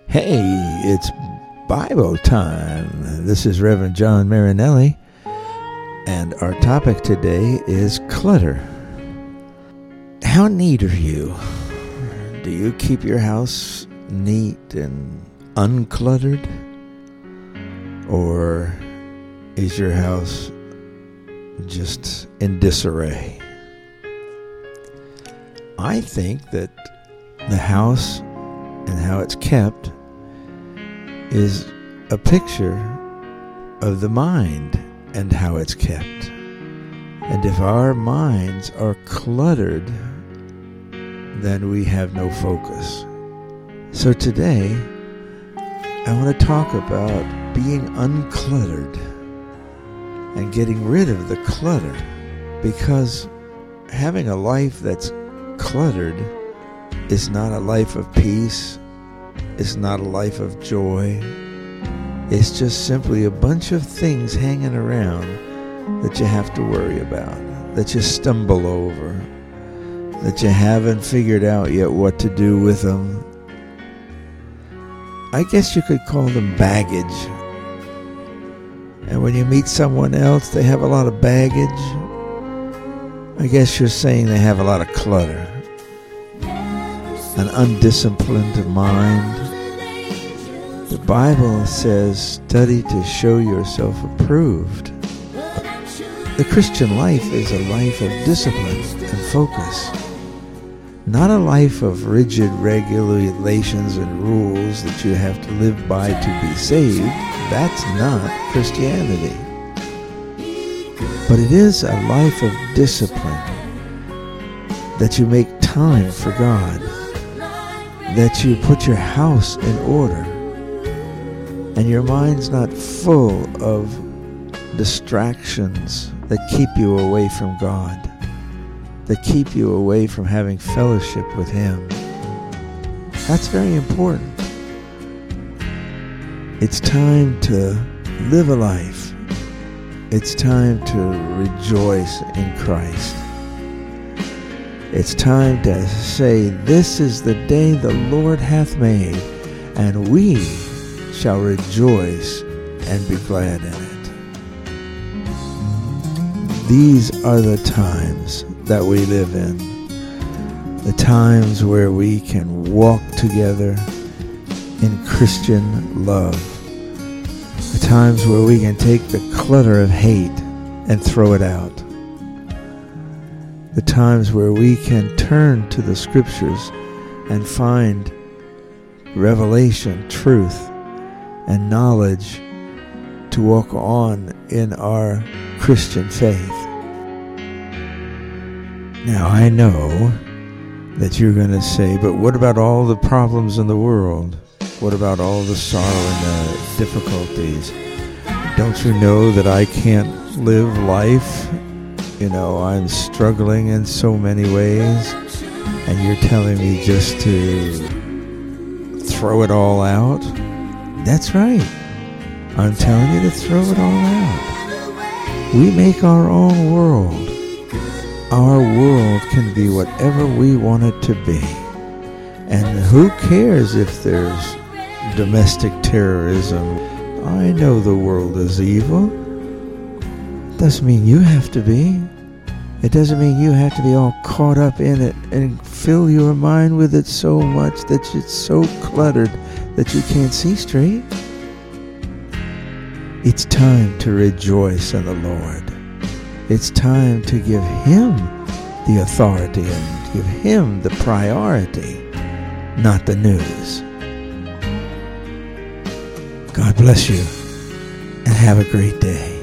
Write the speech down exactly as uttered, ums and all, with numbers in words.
Hey, it's Bible time. This is Reverend John Marinelli, and our topic today is clutter. How neat are you? Do you keep your house neat and uncluttered? Or is your house just in disarray? I think that the house and how it's kept is a picture of the mind and how it's kept. And if our minds are cluttered, then we have no focus. So today, I want to talk about being uncluttered and getting rid of the clutter, because having a life that's cluttered is not a life of peace. It's not a life of joy. It's just simply a bunch of things hanging around that you have to worry about, that you stumble over, that you haven't figured out yet what to do with them. I guess you could call them baggage. And when you meet someone else, they have a lot of baggage. I guess you're saying they have a lot of clutter, an undisciplined mind. The Bible says, study to show yourself approved. The Christian life is a life of discipline and focus, not a life of rigid regulations and rules that you have to live by to be saved. That's not Christianity. But it is a life of discipline, that you make time for God, that you put your house in order, and your mind's not full of distractions that keep you away from God, that keep you away from having fellowship with Him. That's very important. It's time to live a life. It's time to rejoice in Christ. It's time to say, this is the day the Lord hath made, and we shall rejoice and be glad in it. These are the times that we live in, the times where we can walk together in Christian love, the times where we can take the clutter of hate and throw it out, the times where we can turn to the Scriptures and find revelation, truth, and knowledge to walk on in our Christian faith. Now, I know that you're going to say, but what about all the problems in the world? What about all the sorrow and the difficulties? Don't you know that I can't live life? You know, I'm struggling in so many ways, and you're telling me just to throw it all out? That's right. I'm telling you to throw it all out. We make our own world. Our world can be whatever we want it to be. And who cares if there's domestic terrorism? I know the world is evil. Doesn't mean you have to be. It doesn't mean you have to be all caught up in it and fill your mind with it so much that it's so cluttered that you can't see straight. It's time to rejoice in the Lord. It's time to give Him the authority and give Him the priority, not the news. God bless you, and have a great day.